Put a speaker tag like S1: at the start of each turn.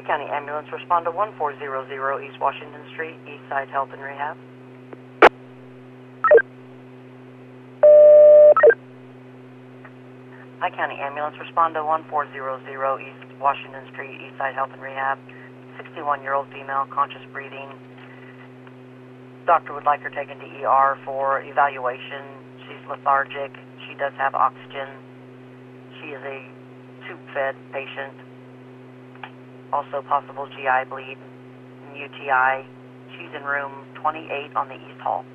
S1: County Ambulance, respond to 1400 East Washington Street, Eastside Health and Rehab. County Ambulance, respond to 1400 East Washington Street, Eastside Health and Rehab. 61-year-old female, conscious breathing. Doctor would like her taken to ER for evaluation. She's lethargic. She does have oxygen. She is a tube-fed patient. Also possible GI bleed and UTI. She's in room 28 on the East Hall.